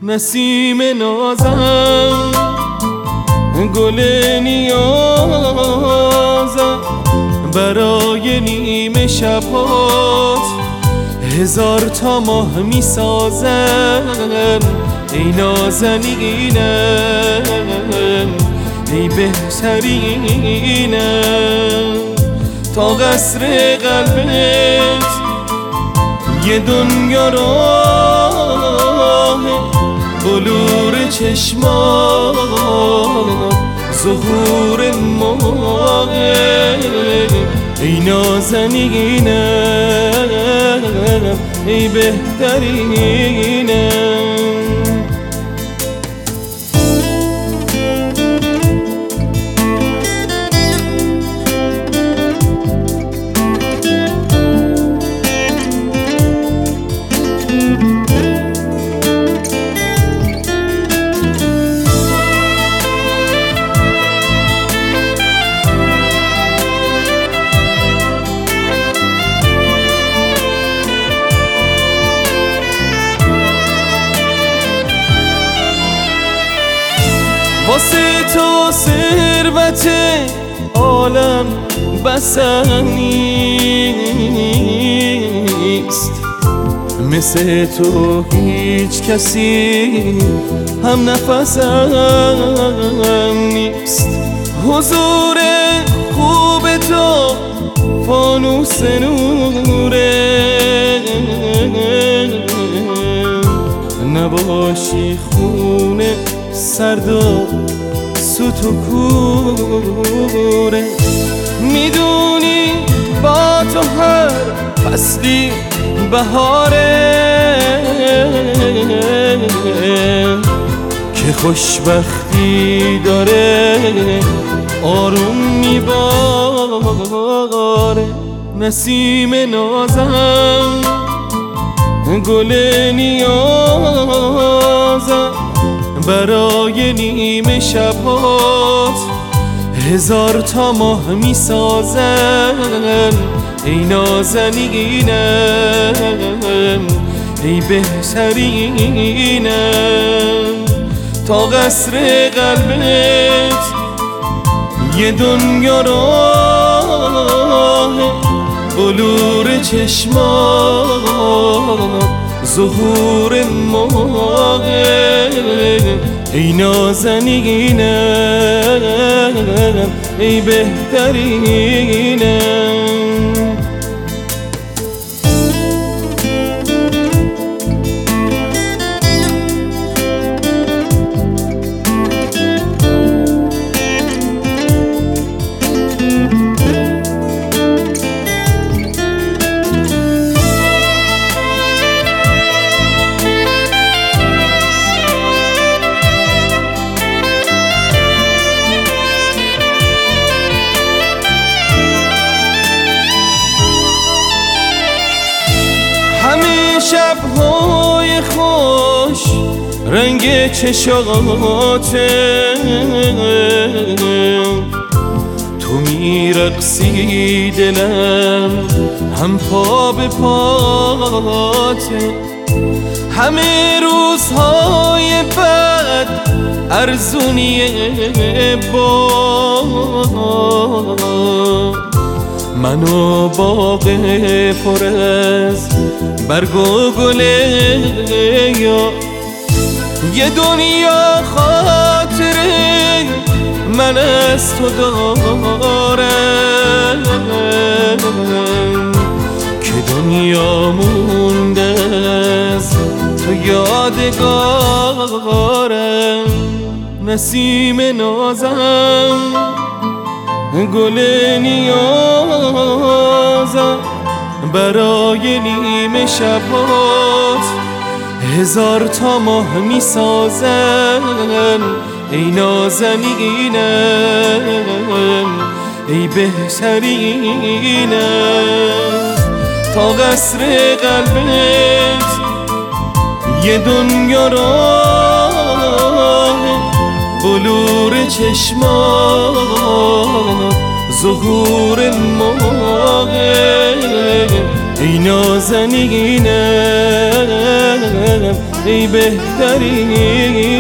نسیم نازم گل نیازم برای نیمه شبات هزار تا ماه می سازن ای نازنینم ای بهترینم تا قصر قلبت یه دنیا راه بلور چشمات ظهور ماه ای نازنینم ای بهترینم واسه تو ثروت عالم بسم نیست مثل تو هیچ کسی هم نفسم نیست حضور خوب تو فانوس نوره نباشی خونه سرد و سوت و کوره میدونی با تو هر فصلی بهاره که خوشبختی داره آروم میباره نسیم نازم گل نیازم برای نیمه شبات هزار تا ماه می سازن ای نازنینم ای بهترینم تا قصر قلبت یه دنیا راه بلور چشمات ظهور ماه ای نازنینم ای بهترینم همه شب‌های خوش رنگ چشاته تو میرقصی دلم هم پا به پاته همه روزهای بد ارزونیه با منو باغ پر از برگ و گله یا یه دنیا خاطره من از تو دارم که دنیا مونده از تو یادگارم نسیم نازم گل نیازم برای نیمه شبات هزار تا ماه می سازن ای نازنینم ای بهترینم تا قصر قلبت یه دنیا راه بلور چشمات ظهور ماه ای نازنینم ای بهترین